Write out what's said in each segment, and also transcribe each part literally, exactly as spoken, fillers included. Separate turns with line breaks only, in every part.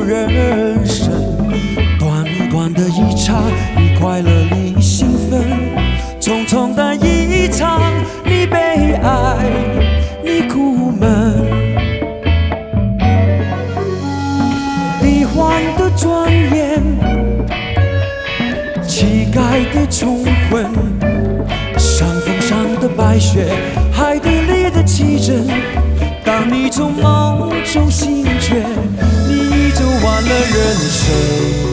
人生，短短的一场，你快乐你兴奋，匆匆的一场，你悲哀你苦闷。帝皇的庄严，乞丐的穷困，山峰上的白雪，海底里的奇珍。当你从梦中醒觉，你就完了人生。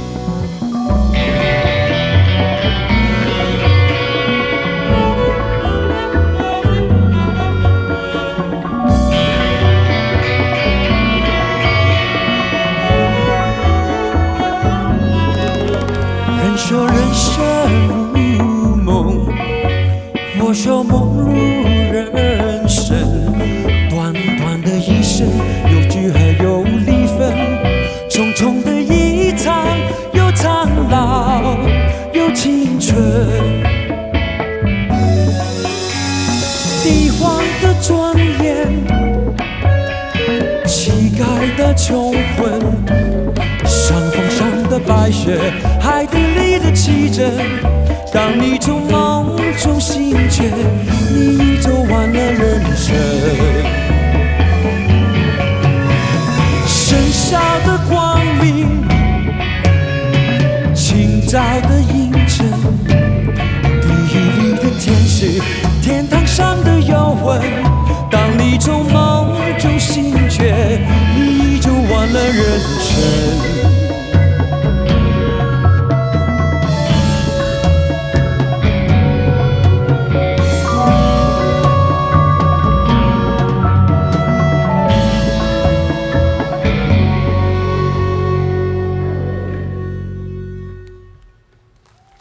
人说人生如梦，我说梦如人生。短短的一生，有聚合有离分，匆匆的一场，有苍老有青春。帝皇的庄严，乞丐的穷困，山峰上的白雪，海底里的奇珍。当你从梦中醒觉，你走完了人生。盛夏的光明，清早的阴沉，地狱里的天使，天堂